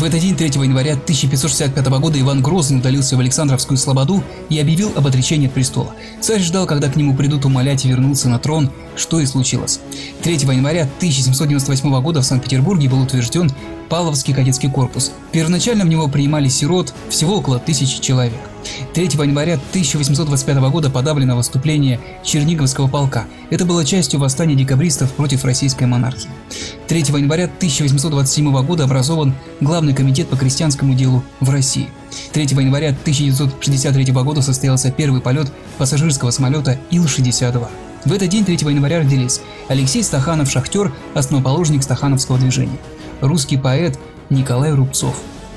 этот день, 3 января 1565 года, Иван Грозный удалился в Александровскую слободу и объявил об отречении от престола. Царь ждал, когда к нему придут умолять вернуться на трон, что и случилось. 3 января 1798 года в Санкт-Петербурге был утвержден Павловский кадетский корпус. Первоначально в него принимали сирот, всего около 1000 человек. 3 января 1825 года подавлено выступление Черниговского полка. Это было частью восстания декабристов против российской монархии. 3 января 1827 года образован Главный комитет по крестьянскому делу в России. 3 января 1963 года состоялся первый полет пассажирского самолета Ил-62. В этот день, 3 января, родились Алексей Стаханов, шахтер, основоположник стахановского движения. Русский поэт Николай Рубцов.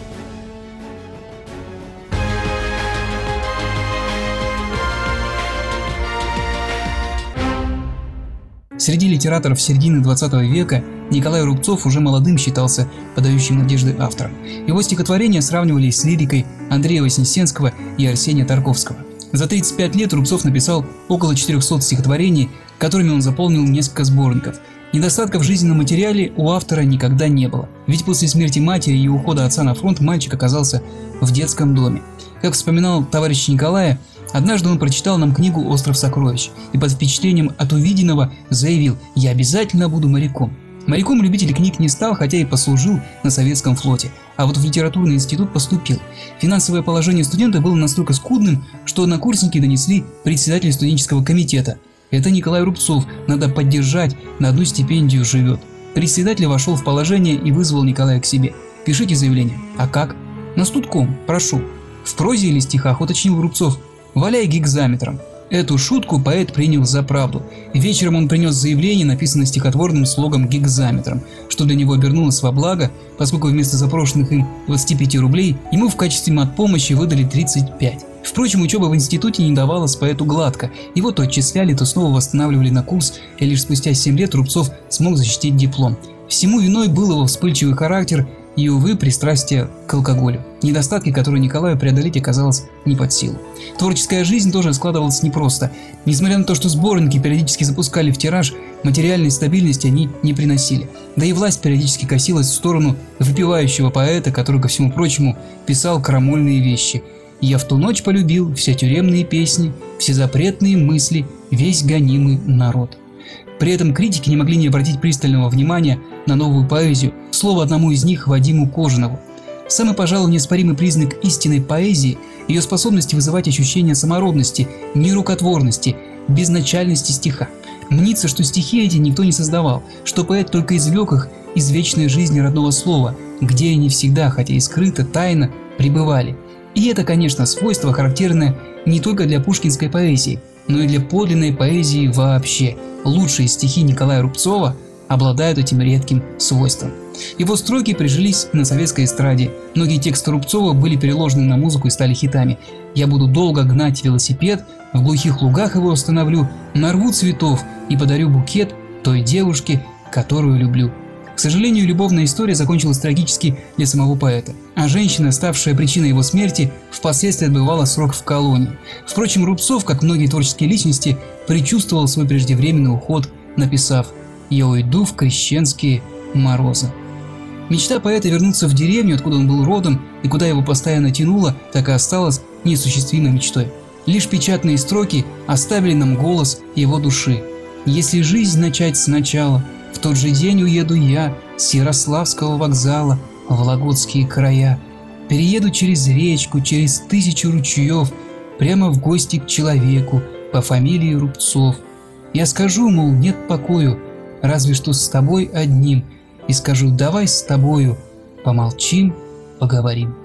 Среди литераторов середины 20 века Николай Рубцов уже молодым считался подающим надежды автором. Его стихотворения сравнивались с лирикой Андрея Вознесенского и Арсения Тарковского. За 35 лет Рубцов написал около 400 стихотворений, которыми он заполнил несколько сборников. Недостатков в жизненном материале у автора никогда не было, ведь после смерти матери и ухода отца на фронт мальчик оказался в детском доме. Как вспоминал товарищ Николая, однажды он прочитал нам книгу «Остров сокровищ» и под впечатлением от увиденного заявил: «Я обязательно буду моряком». Моряком любитель книг не стал, хотя и послужил на советском флоте, а вот в литературный институт поступил. Финансовое положение студента было настолько скудным, что однокурсники донесли председателю студенческого комитета: «Это Николай Рубцов, надо поддержать, на одну стипендию живет». Председатель вошел в положение и вызвал Николая к себе. «Пишите заявление». «А как?» «На студком, прошу». «В прозе или стихах?» — уточнил Рубцов. «Валяй гигзаметром». Эту шутку поэт принял за правду. Вечером он принес заявление, написанное стихотворным слогом гигзаметром, что для него обернулось во благо, поскольку вместо запрошенных им 25 рублей ему в качестве матпомощи выдали 35. Впрочем, учеба в институте не давалась поэту гладко, его то отчисляли, то снова восстанавливали на курс, и лишь спустя 7 лет Рубцов смог защитить диплом. Всему виной был его вспыльчивый характер и, увы, пристрастие к алкоголю. Недостатки, которые Николаю преодолеть оказалось не под силу. Творческая жизнь тоже складывалась непросто. Несмотря на то, что сборники периодически запускали в тираж, материальной стабильности они не приносили. Да и власть периодически косилась в сторону выпивающего поэта, который, ко всему прочему, писал крамольные вещи. «Я в ту ночь полюбил все тюремные песни, все запретные мысли, весь гонимый народ». При этом критики не могли не обратить пристального внимания на новую поэзию, слово одному из них, Вадиму Кожанову. Самый, пожалуй, неоспоримый признак истинной поэзии – ее способность вызывать ощущение самородности, нерукотворности, безначальности стиха. Мнится, что стихи эти никто не создавал, что поэт только извлек их из вечной жизни родного слова, где они всегда, хотя и скрыто, тайно, пребывали. И это, конечно, свойство, характерное не только для пушкинской поэзии, но и для подлинной поэзии вообще. Лучшие стихи Николая Рубцова обладают этим редким свойством. Его строки прижились на советской эстраде. Многие тексты Рубцова были переложены на музыку и стали хитами. «Я буду долго гнать велосипед, в глухих лугах его остановлю, нарву цветов и подарю букет той девушке, которую люблю». К сожалению, любовная история закончилась трагически для самого поэта, а женщина, ставшая причиной его смерти, впоследствии отбывала срок в колонии. Впрочем, Рубцов, как многие творческие личности, предчувствовал свой преждевременный уход, написав: «Я уйду в крещенские морозы». Мечта поэта вернуться в деревню, откуда он был родом и куда его постоянно тянуло, так и осталась неосуществимой мечтой. Лишь печатные строки оставили нам голос его души. «Если жизнь начать сначала, в тот же день уеду я с Ярославского вокзала в Вологодские края. Перееду через речку, через 1000 ручьев, прямо в гости к человеку по фамилии Рубцов. Я скажу, мол, нет покою, разве что с тобой одним, и скажу: давай с тобою помолчим, поговорим».